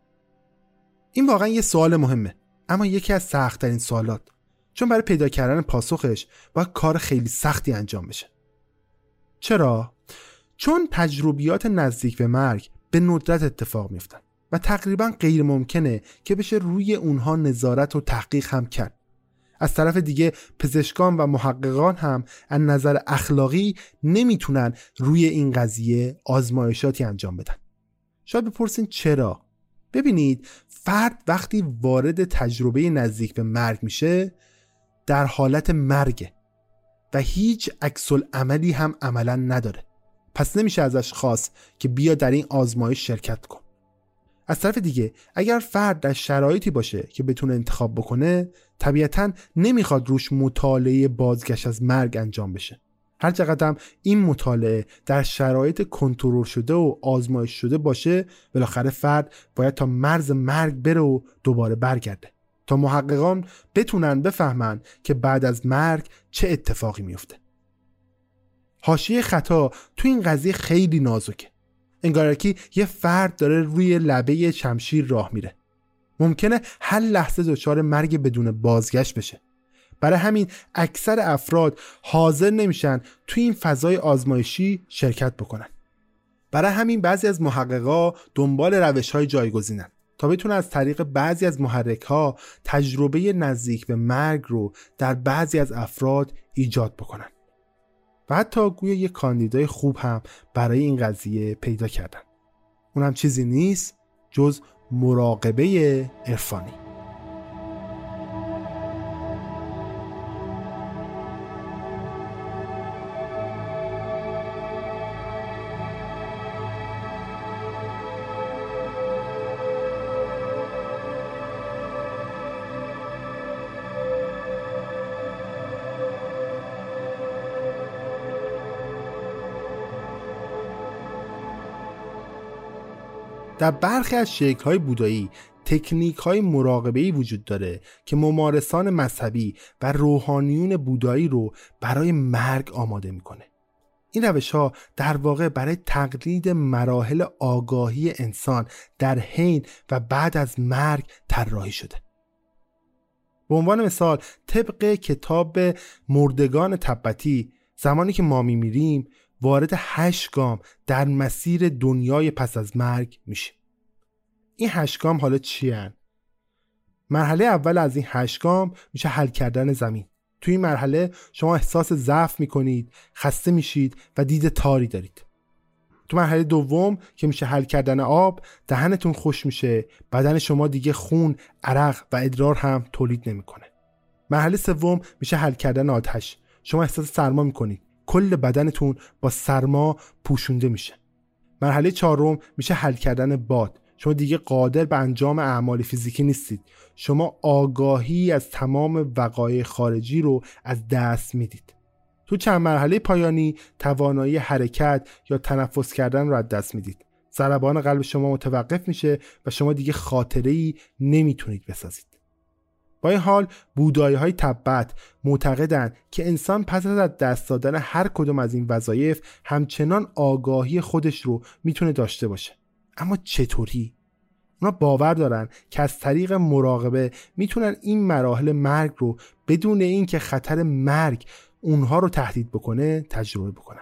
این واقعا یه سوال مهمه، اما یکی از سخت‌ترین سوالات، چون برای پیدا کردن پاسخش باید کار خیلی سختی انجام بشه. چرا؟ چون تجربیات نزدیک به مرگ به ندرت اتفاق میفتن و تقریبا غیر ممکنه که بشه روی اونها نظارت و تحقیق هم کرد. از طرف دیگه پزشکان و محققان هم از نظر اخلاقی نمیتونن روی این قضیه آزمایشاتی انجام بدن. شاید بپرسین چرا؟ ببینید، فرد وقتی وارد تجربه نزدیک به مرگ میشه در حالت مرگه و هیچ عکس‌العملی هم عملا نداره، پس نمیشه ازش خواست که بیا در این آزمایش شرکت کن. از طرف دیگه اگر فرد در شرایطی باشه که بتونه انتخاب بکنه، طبیعتاً نمیخواد روش مطالعه بازگشت از مرگ انجام بشه. هر چقدر این مطالعه در شرایط کنترل شده و آزمایش شده باشه، بالاخره فرد باید تا مرز مرگ بره و دوباره برگرده تا محققان بتونن بفهمن که بعد از مرگ چه اتفاقی میفته. حاشیه خطا تو این قضیه خیلی نازکه. انگار که یه فرد داره روی لبه شمشیر راه میره. ممکنه هر لحظه دچار مرگ بدون بازگشت بشه. برای همین اکثر افراد حاضر نمیشن توی این فضای آزمایشی شرکت بکنن. برای همین بعضی از محققا دنبال روش‌های جایگزینن تا بتونن از طریق بعضی از محرک‌ها تجربه نزدیک به مرگ رو در بعضی از افراد ایجاد بکنن. و حتی گویا یک کاندیدای خوب هم برای این قضیه پیدا کردن. اونم چیزی نیست جز مراقبه عرفانی. در برخی از شکل‌های بودایی تکنیک‌های مراقبه‌ای وجود داره که ممارسان مذهبی و روحانیون بودایی رو برای مرگ آماده می‌کنه. این روش‌ها در واقع برای تقلید مراحل آگاهی انسان در حین و بعد از مرگ طراحی شده. به عنوان مثال طبق کتاب مردگان تبتی زمانی که ما می‌میریم وارد هشت گام در مسیر دنیای پس از مرگ میشیم. این هشت گام حالا چی هن؟ مرحله اول از این هشت گام میشه حل کردن زمین. توی این مرحله شما احساس ضعف میکنید، خسته میشید و دید تاری دارید. تو مرحله دوم که میشه حل کردن آب، دهنتون خوش میشه، بدن شما دیگه خون، عرق و ادرار هم تولید نمیکنه. مرحله سوم میشه حل کردن آتش. شما احساس سرما میکنید، کل بدنتون با سرما پوشونده میشه. مرحله چهارم میشه حل کردن باد. شما دیگه قادر به انجام اعمال فیزیکی نیستید. شما آگاهی از تمام وقایع خارجی رو از دست میدید. تو چند مرحله پایانی توانایی حرکت یا تنفس کردن رو از دست میدید. ضربان قلب شما متوقف میشه و شما دیگه خاطره‌ای نمیتونید بسازید. با این حال بودایی‌های تبت معتقدند که انسان پس از دست دادن هر کدوم از این وظایف همچنان آگاهی خودش رو میتونه داشته باشه. اما چطوری؟ اونا باور دارن که از طریق مراقبه میتونن این مراحل مرگ رو بدون اینکه خطر مرگ اونها رو تهدید بکنه تجربه بکنن.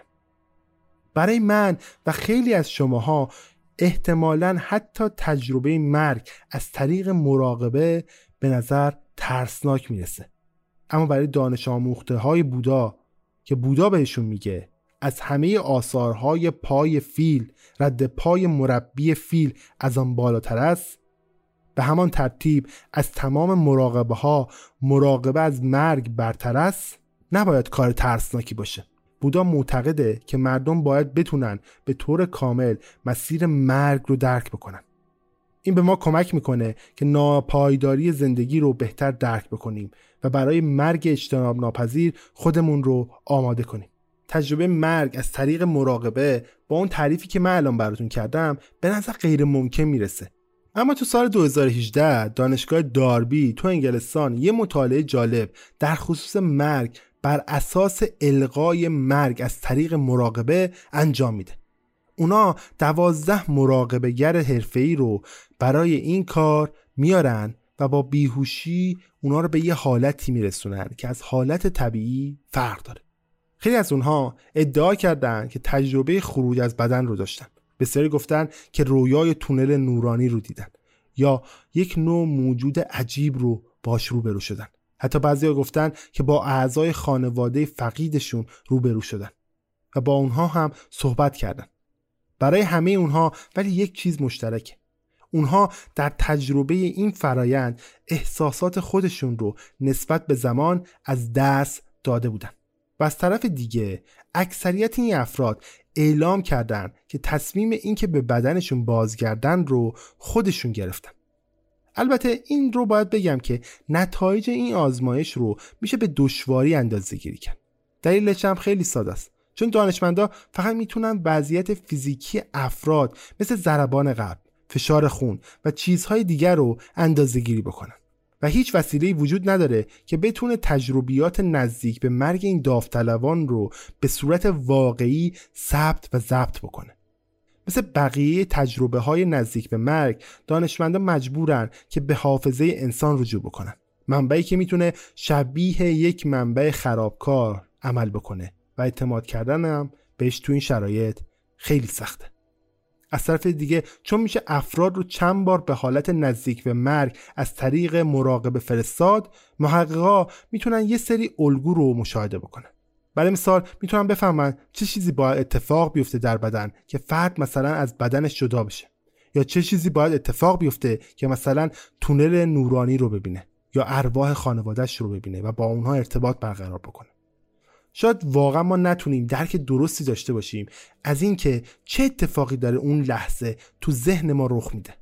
برای من و خیلی از شماها احتمالاً حتی تجربه مرگ از طریق مراقبه به نظر ترسناک میرسه. اما برای دانش آموخته های بودا که بودا بهشون میگه از همه آثارهای پای فیل رد پای مربی فیل از آن بالاتر است، به همان ترتیب از تمام مراقبه ها مراقبه از مرگ برتر است، نباید کار ترسناکی باشه. بودا معتقده که مردم باید بتونن به طور کامل مسیر مرگ رو درک بکنن. این به ما کمک میکنه که ناپایداری زندگی رو بهتر درک بکنیم و برای مرگ اجتناب ناپذیر خودمون رو آماده کنیم. تجربه مرگ از طریق مراقبه با اون تعریفی که من الان براتون کردم به نظر غیر ممکن میرسه. اما تو سال دو هزار و هجده دانشگاه داربی تو انگلستان یه مطالعه جالب در خصوص مرگ بر اساس الغای مرگ از طریق مراقبه انجام میده. اونا دوازده مراقبه گر حرفه‌ای رو برای این کار میارن و با بیهوشی اونا رو به یه حالتی میرسونن که از حالت طبیعی فرق داره. خیلی از اونها ادعا کردن که تجربه خروج از بدن رو داشتن. بسیاری گفتن که رویای تونل نورانی رو دیدن یا یک نوع موجود عجیب رو باش روبرو شدن. حتی بعضیا گفتن که با اعضای خانواده فقیدشون روبرو شدن و با اونها هم صحبت کردن. برای همه اونها ولی یک چیز مشترکه. اونها در تجربه این فرایند احساسات خودشون رو نسبت به زمان از دست داده بودن. و از طرف دیگه اکثریت این افراد اعلام کردن که تصمیم این که به بدنشون بازگردن رو خودشون گرفتن. البته این رو باید بگم که نتایج این آزمایش رو میشه به دشواری اندازه گیری کرد. دلیلش هم خیلی ساده است. چون دانشمندا فقط میتونن وضعیت فیزیکی افراد مثل ضربان قلب، فشار خون و چیزهای دیگر رو اندازه گیری بکنن و هیچ وسیله‌ای وجود نداره که بتونه تجربیات نزدیک به مرگ این داوطلبان رو به صورت واقعی ثبت و ضبط بکنه. مثل بقیه تجربه های نزدیک به مرگ، دانشمندان مجبورن که به حافظه انسان رجوع بکنن، منبعی که میتونه شبیه یک منبع خرابکار عمل بکنه و اعتماد کردن هم بهش تو این شرایط خیلی سخته. از طرف دیگه چون میشه افراد رو چند بار به حالت نزدیک به مرگ از طریق مراقبه فرستاد، محققا میتونن یه سری الگو رو مشاهده بکنن. برای مثال میتونن بفهمن چه چیزی باید اتفاق بیفته در بدن که فرد مثلا از بدنش جدا بشه، یا چه چیزی باید اتفاق بیفته که مثلا تونل نورانی رو ببینه یا ارواح خانواده‌اش رو ببینه و با اونها ارتباط برقرار بکنه. شاید واقعا ما نتونیم درک درستی داشته باشیم از این که چه اتفاقی داره اون لحظه تو ذهن ما رخ میده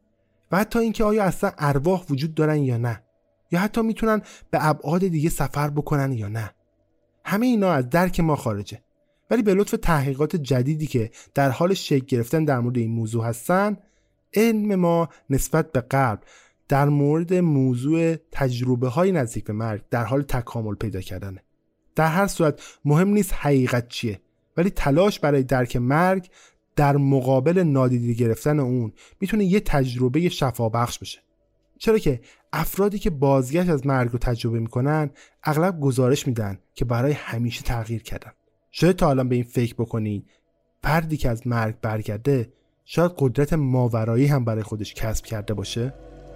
و حتی اینکه آیا اصلا ارواح وجود دارن یا نه، یا حتی میتونن به ابعاد دیگه سفر بکنن یا نه. همه اینا از درک ما خارجه. ولی به لطف تحقیقات جدیدی که در حال شکل گرفتن در مورد این موضوع هستن، علم ما نسبت به قبل در مورد موضوع تجربه های نزدیک به مرگ در حال تکامل پیدا کردنه. در هر صورت مهم نیست حقیقت چیه، ولی تلاش برای درک مرگ در مقابل نادیده گرفتن اون میتونه یه تجربه شفابخش بشه. چرا که افرادی که بازگشت از مرگ رو تجربه میکنن اغلب گزارش میدن که برای همیشه تغییر کردن. شاید تا الان به این فکر بکنید فردی که از مرگ برگرده شاید قدرت ماورایی هم برای خودش کسب کرده باشه.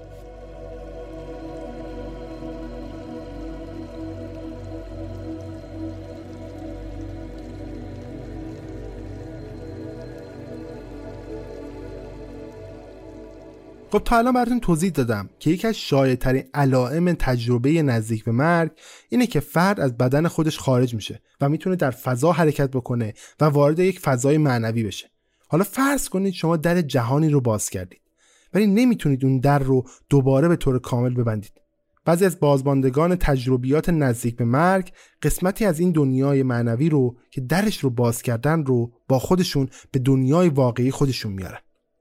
خب تا الان براتون توضیح دادم که یکی از شایع‌ترین علائم تجربه نزدیک به مرگ اینه که فرد از بدن خودش خارج میشه و میتونه در فضا حرکت بکنه و وارد یک فضای معنوی بشه. حالا فرض کنید شما در جهانی رو باز کردید ولی نمیتونید اون در رو دوباره به طور کامل ببندید. بعضی از بازماندگان تجربیات نزدیک به مرگ قسمتی از این دنیای معنوی رو که درش رو باز کردن رو با خودشون به دنیای واقعی خودشون میارن.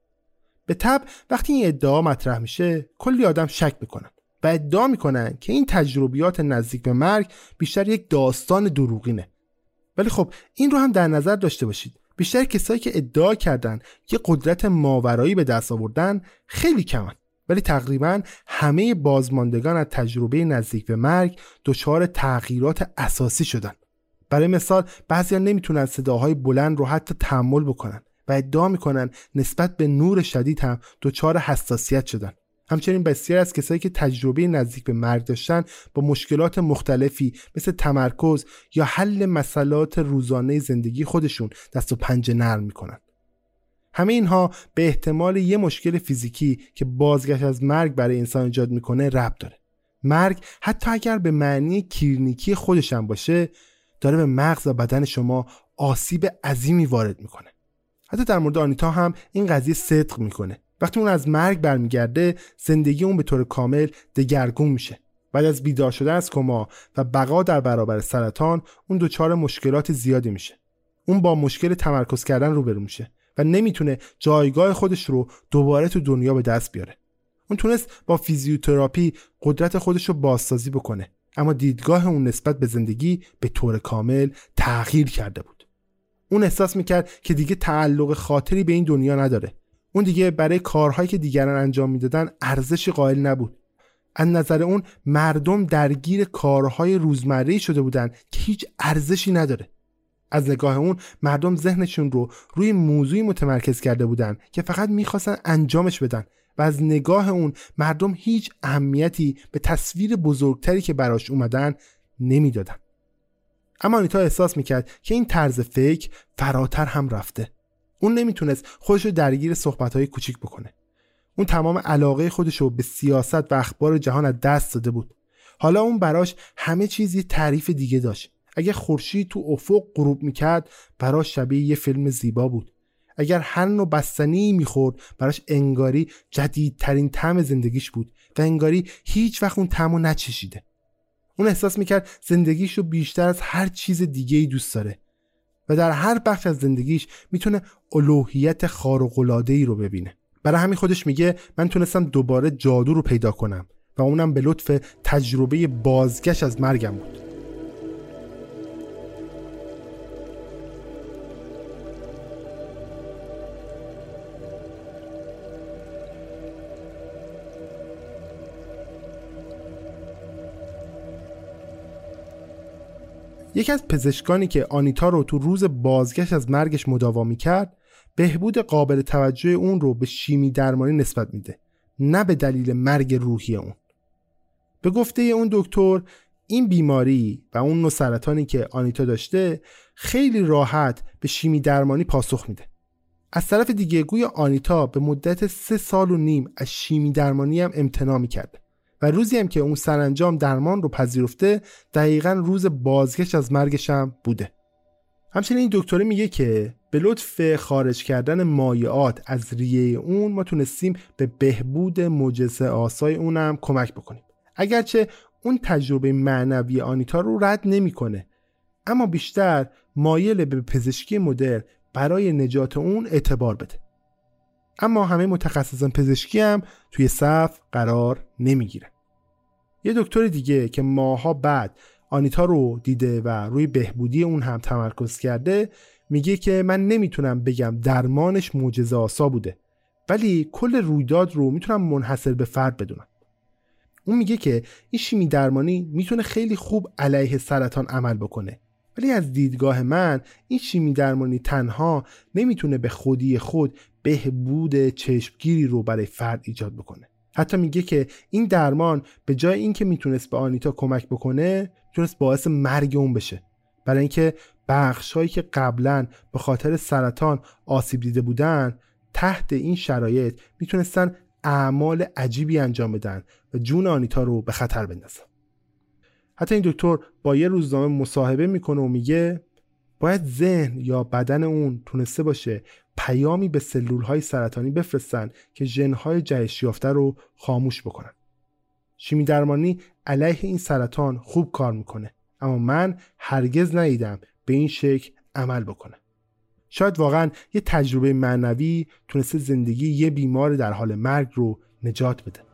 به طبع وقتی این ادعا مطرح میشه کلی آدم شک میکنن و ادعا میکنن که این تجربیات نزدیک به مرگ بیشتر یک داستان دروغینه. ولی خب این رو هم در نظر داشته باشید، بیشتر کسایی که ادعا کردن که قدرت ماورایی به دست آوردن خیلی کمن، ولی تقریبا همه بازماندگان از تجربه نزدیک به مرگ دچار تغییرات اساسی شدن. برای مثال بعضیا نمیتونن صداهای بلند رو حتی تحمل بکنن و ادعا میکنن نسبت به نور شدید هم دچار حساسیت شدن. همچنین بسیار از کسایی که تجربه نزدیک به مرگ داشتن با مشکلات مختلفی مثل تمرکز یا حل مسئلات روزانه زندگی خودشون دست و پنجه نرم میکنن. همه اینها به احتمال یه مشکل فیزیکی که بازگشت از مرگ برای انسان ایجاد میکنه ربط داره. مرگ حتی اگر به معنی کلینیکی خودش هم باشه داره به مغز و بدن شما آسیب عظیمی وارد میکنه. حتی در مورد آنیتا هم این قضیه صدق میکنه. وقتی اون از مرگ برمیگرده زندگی اون به طور کامل دگرگون میشه. بعد از بیدار شدن از کما و بقا در برابر سرطان اون دچار مشکلات زیادی میشه. اون با مشکل تمرکز کردن روبرو میشه و نمیتونه جایگاه خودش رو دوباره تو دنیا به دست بیاره. اون تونست با فیزیوتراپی قدرت خودش رو بازسازی بکنه، اما دیدگاه اون نسبت به زندگی به طور کامل تغییر کرده بود. اون احساس میکرد که دیگه تعلق خاطری به این دنیا نداره. اون دیگه برای کارهایی که دیگران انجام میدادن ارزشی قائل نبود. از نظر اون مردم درگیر کارهای روزمره‌ای شده بودن که هیچ ارزشی نداره. از نگاه اون مردم ذهنشون رو روی موضوعی متمرکز کرده بودن که فقط میخواستن انجامش بدن و از نگاه اون مردم هیچ اهمیتی به تصویر بزرگتری که براش اومدن نمیدادن. اما آنیتا احساس میکرد که این طرز فکر فراتر هم رفته. اون نمیتونست خودشو درگیر صحبتهای کوچیک بکنه. اون تمام علاقه خودشو به سیاست و اخبار جهان از دست داده بود. حالا اون براش همه چیز یه تعریف دیگه داشت. اگه خورشید تو افق غروب میکرد براش شبیه یه فیلم زیبا بود. اگر هر نوع بستنی میخورد براش انگاری جدیدترین طعم زندگیش بود و انگاری هیچ وقت اون طعمو نچشیده. اون احساس میکرد زندگیشو بیشتر از هر چیز دیگه‌ای دوست داره و در هر بخش از زندگیش میتونه الوهیت خارق‌العاده‌ای رو ببینه. برای همین خودش میگه من تونستم دوباره جادو رو پیدا کنم و اونم به لطف تجربه بازگشت از مرگم بود. یکی از پزشکانی که آنیتا رو تو روز بازگشت از مرگش مداوا می‌کرد، بهبود قابل توجه اون رو به شیمی درمانی نسبت میده، نه به دلیل مرگ روحی اون. به گفته اون دکتر این بیماری و اون نوع سرطانی که آنیتا داشته خیلی راحت به شیمی درمانی پاسخ میده. از طرف دیگه گویا آنیتا به مدت سه سال و نیم از شیمی درمانی هم امتناع میکرد و روزی هم که اون سرانجام درمان رو پذیرفته دقیقاً روز بازگشت از مرگش هم بوده. همچنین این دکتر میگه که به لطف خارج کردن مایعات از ریه اون ما تونستیم به بهبود معجزه آسای اونم کمک بکنیم. اگرچه اون تجربه معنوی آنیتا رو رد نمیکنه، اما بیشتر مایل به پزشکی مدرن برای نجات اون اعتبار بده. اما همه متخصصان پزشکی هم توی صف قرار نمیگیرن. یه دکتر دیگه که ماها بعد آنیتا رو دیده و روی بهبودی اون هم تمرکز کرده میگه که من نمیتونم بگم درمانش معجزه آسا بوده، ولی کل رویداد رو میتونم منحصر به فرد بدونم. اون میگه که این شیمی درمانی میتونه خیلی خوب علیه سرطان عمل بکنه، ولی از دیدگاه من این شیمی درمانی تنها نمیتونه به خودی خود بهبود چشمگیری رو برای فرد ایجاد بکنه. حتی میگه که این درمان به جای اینکه میتونست به آنیتا کمک بکنه، میتونست باعث مرگ اون بشه، برای اینکه بخشایی که قبلا به خاطر سرطان آسیب دیده بودن تحت این شرایط میتونستن اعمال عجیبی انجام بدن و جون آنیتا رو به خطر بندازن. حتی این دکتر با یه روزنامه مصاحبه میکنه و میگه باید ذهن یا بدن اون تونسته باشه پیامی به سلولهای سرطانی بفرستن که ژن‌های جهش یافته رو خاموش بکنن. شیمی درمانی علیه این سرطان خوب کار میکنه، اما من هرگز ندیدم به این شکل عمل بکنه. شاید واقعا یه تجربه معنوی تونسته زندگی یه بیمار در حال مرگ رو نجات بده.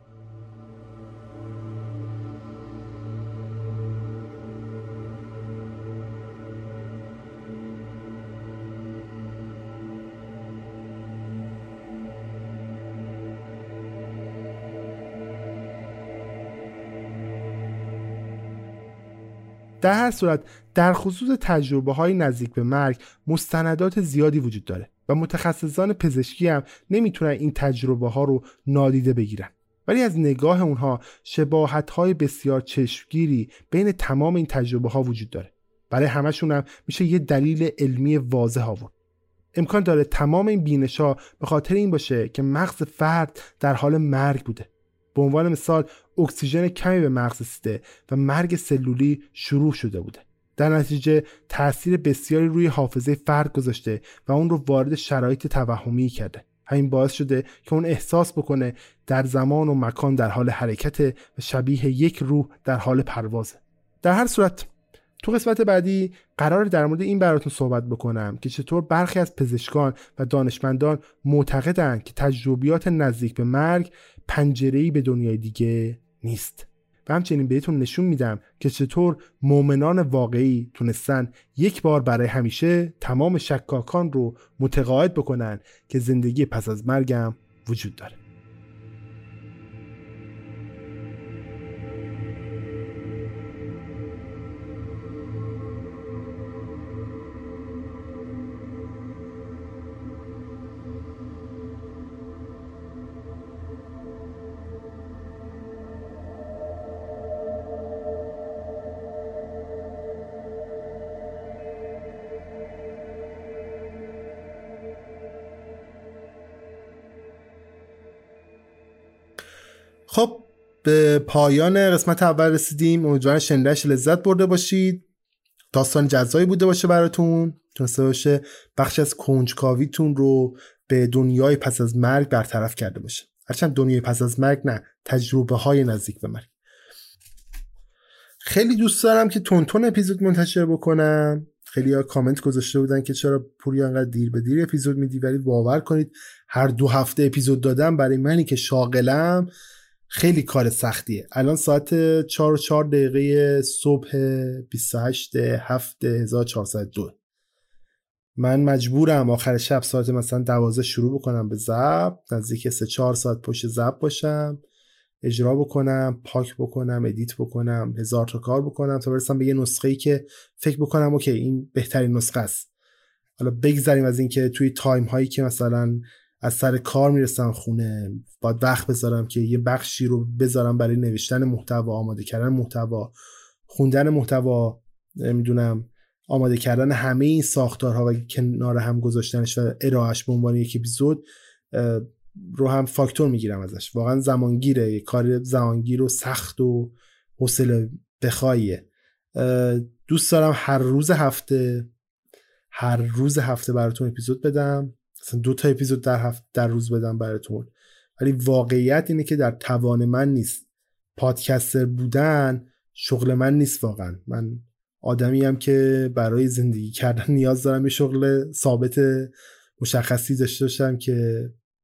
در هر صورت در خصوص تجربه های نزدیک به مرگ مستندات زیادی وجود داره و متخصصان پزشکی هم نمیتونن این تجربه ها رو نادیده بگیرن، ولی از نگاه اونها شباهت های بسیار چشمگیری بین تمام این تجربه ها وجود داره. برای همشون هم میشه یه دلیل علمی واضح آورد. امکان داره تمام این بینش ها به خاطر این باشه که مغز فرد در حال مرگ بوده. به عنوان مثال اکسیژن کمی به مغز رسیده و مرگ سلولی شروع شده بوده. در نتیجه تأثیر بسیاری روی حافظه فرد گذاشته و اون رو وارد شرایط توهمی کرده. همین باعث شده که اون احساس بکنه در زمان و مکان در حال حرکت و شبیه یک روح در حال پروازه. در هر صورت تو قسمت بعدی قرار در مورد این براتون صحبت بکنم که چطور برخی از پزشکان و دانشمندان معتقدند که تجربیات نزدیک به مرگ پنجره‌ای به دنیای دیگه نیست. و همچنین بهتون نشون میدم که چطور مؤمنان واقعی تونستن یک بار برای همیشه تمام شکاکان رو متقاعد بکنن که زندگی پس از مرگم وجود داره. خب به پایان قسمت اول رسیدیم. امیدوارم شنیدنش لذت برده باشید. داستان جزایی بوده باشه براتون، تونسته باشه بخش از کنجکاویتون رو به دنیای پس از مرگ برطرف کرده باشه. هرچند دنیای پس از مرگ نه، تجربه های نزدیک به مرگ. خیلی دوست دارم که تون تون اپیزود منتشر بکنم. خیلی ها کامنت گذاشته بودن که چرا پوریا انقدر دیر به دیر اپیزود میدی، ولی باور کنید هر دو هفته اپیزود دادم برای منی که شاغلم خیلی کار سختیه. الان ساعت چهار و چهار دقیقه صبح بیست و هشت هفت هزار و چهارصد و دو. من مجبورم آخر شب ساعت مثلا دوازده شروع بکنم به ضبط، نزدیک سه چهار ساعت پشت ضبط باشم، اجرا بکنم، پاک بکنم، ادیت بکنم، هزار تا کار بکنم تا برسم به یه نسخه‌ای که فکر بکنم اوکی این بهترین نسخه است. حالا بگذاریم از این که توی تایم هایی که مثلا از سر کار میرسم خونه باید وقت بذارم که یه بخشی رو بذارم برای نوشتن محتوا، آماده کردن محتوا، خوندن محتوا، نمیدونم آماده کردن همه این ساختارها و کنار هم گذاشتنش و ارائهش به عنوان یک اپیزود رو هم فاکتور میگیرم ازش. واقعا زمانگیره، کار زمانگیر و سخت و حوصله بخواییه. دوست دارم هر روز هفته هر روز هفته براتون اپیزود بدم، مثلا دو تا اپیزود در هفته در روز بدم براتون، ولی واقعیت اینه که در توان من نیست. پادکستر بودن شغل من نیست. واقعا من آدمی ام که برای زندگی کردن نیاز دارم یه شغل ثابت مشخصی داشته باشم که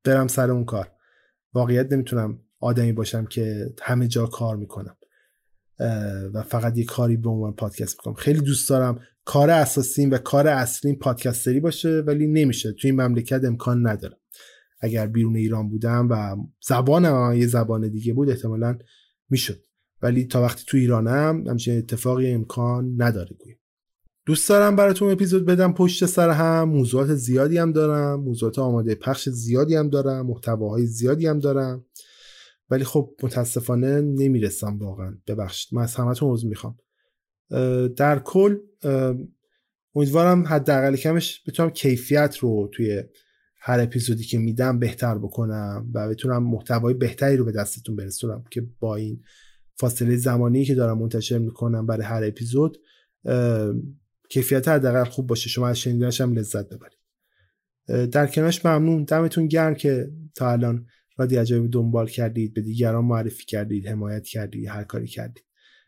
برم سر اون کار. واقعیت نمیتونم آدمی باشم که همه جا کار میکنم و فقط یه کاری به عنوان پادکست میکنم. خیلی دوست دارم کار اساسیم و کار اصلیم پادکستری باشه، ولی نمیشه، توی این مملکت امکان نداره. اگر بیرون ایران بودم و زبانم یه زبان دیگه بود احتمالاً میشد، ولی تا وقتی تو ایرانم همچین اتفاقی امکان نداره. گویا دوست دارم براتون اپیزود بدم پشت سر هم، موضوعات زیادی هم دارم، موضوعات آماده پخش زیادی هم دارم، محتواهای زیادی هم دارم، ولی خب متاسفانه نمیرسم واقعا. ببخشید، من از همتون عذر میخوام. در کل امیدوارم حداقل کمش بتونم کیفیت رو توی هر اپیزودی که میدم بهتر بکنم و بتونم محتوای بهتری رو به دستتون برسونم که با این فاصله زمانی که دارم منتشر میکنم برای هر اپیزود کیفیت حداقل خوب باشه، شما از شنیدنش هم لذت ببرید. در کنارش ممنون، دمتون گرم که تا الان رادیو عجایب دنبال کردید، به دیگران معرفی کردید، حمایت کردید، هر کاری کردید.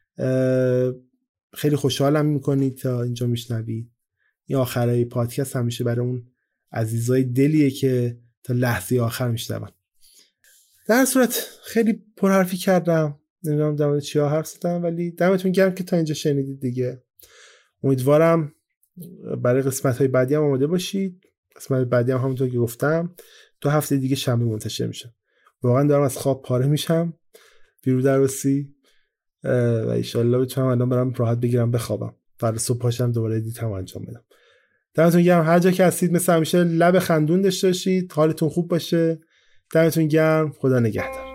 خیلی خوشحالم میکنید تا اینجا میشنوید. این آخرای پادکست همیشه برای اون عزیزای دلیه که تا لحظه آخر میشنون. در صورت خیلی پرحرفی کردم، نمیدونم در مورد چیا حرف زدم، ولی دمتون گرم که تا اینجا شنیدید دیگه. امیدوارم برای قسمت‌های بعدی هم آماده باشید. قسمت بعدی هم همونطور که گفتم دو هفته دیگه شنبه منتشر میشه. واقعا دارم از خواب پاره میشم، بیرو درواسی، و انشالله بتونم الان برم راحت بگیرم بخوابم، فردا صبح پاشم دوباره دیتم انجام بدم. دمتون گرم، هر جا که هستید مثل همیشه لب خندون داشته باشید، حالتون خوب باشه. دمتون گرم، خدا نگهدار.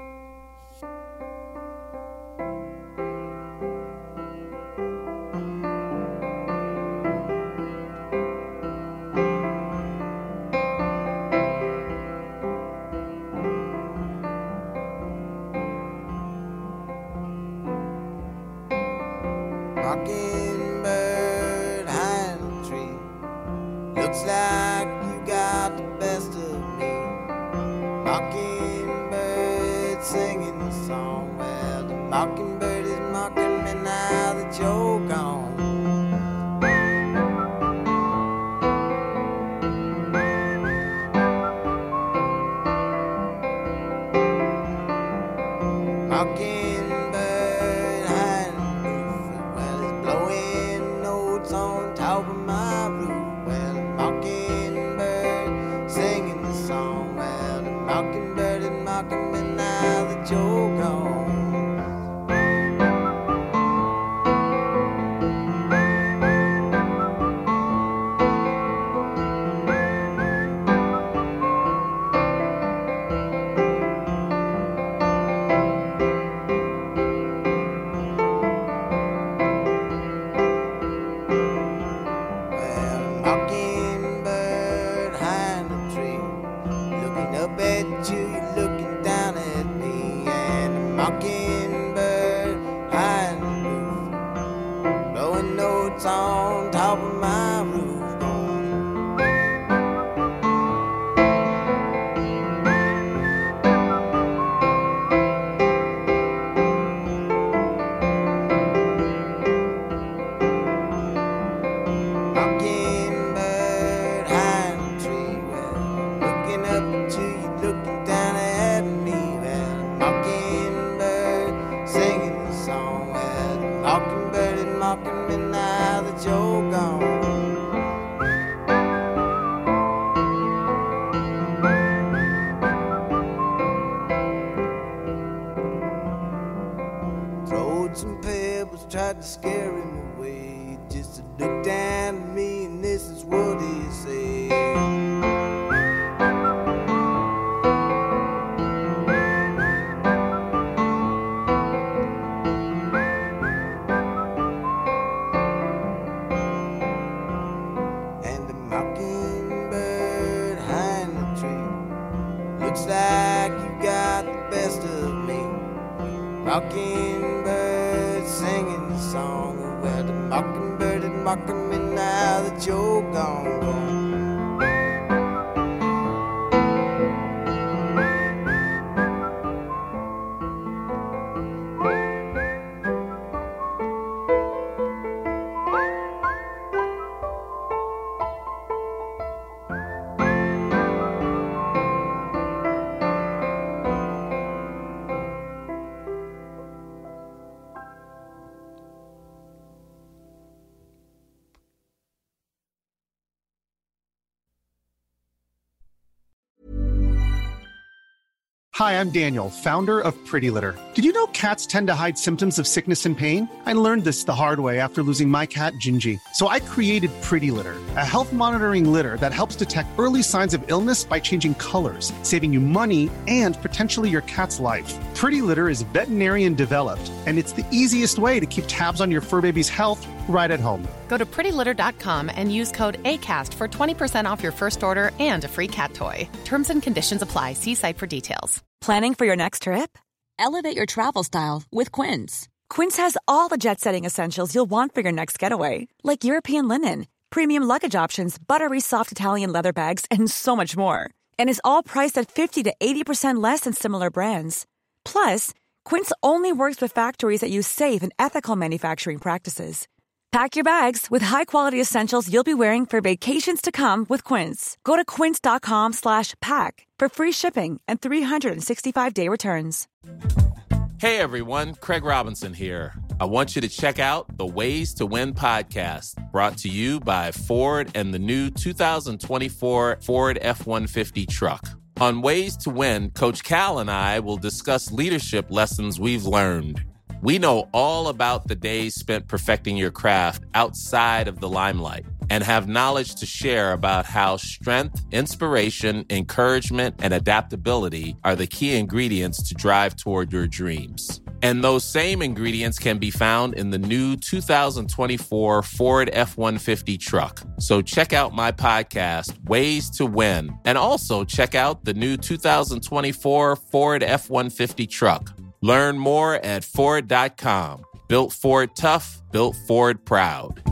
Hi, I'm Daniel, founder of Pretty Litter. Did you know cats tend to hide symptoms of sickness and pain? I learned this the hard way after losing my cat, Gingy. So I created Pretty Litter, a health monitoring litter that helps detect early signs of illness by changing colors, saving you money and potentially your cat's life. Pretty Litter is veterinarian developed, and it's the easiest way to keep tabs on your fur baby's health right at home. Go to pretty litter dot com and use code ACAST for twenty percent off your first order and a free cat toy. Terms and conditions apply. See site for details. Planning for your next trip? Elevate your travel style with Quince. Quince has all the jet-setting essentials you'll want for your next getaway, like European linen, premium luggage options, buttery soft Italian leather bags, and so much more. And is all priced at fifty to eighty percent less than similar brands. Plus, Quince only works with factories that use safe and ethical manufacturing practices. Pack your bags with high-quality essentials you'll be wearing for vacations to come with Quince. Go to quince.com slash pack for free shipping and three sixty-five day returns. Hey everyone, Craig Robinson here. I want you to check out the Ways to Win podcast, brought to you by Ford and the new two thousand twenty-four Ford F one fifty truck. On Ways to Win, Coach Cal and I will discuss leadership lessons we've learned. We know all about the days spent perfecting your craft outside of the limelight and have knowledge to share about how strength, inspiration, encouragement, and adaptability are the key ingredients to drive toward your dreams. And those same ingredients can be found in the new two thousand twenty-four Ford F one fifty truck. So check out my podcast, Ways to Win, and also check out the new two thousand twenty-four Ford F one fifty truck. Learn more at Ford dot com. Built Ford tough, built Ford proud.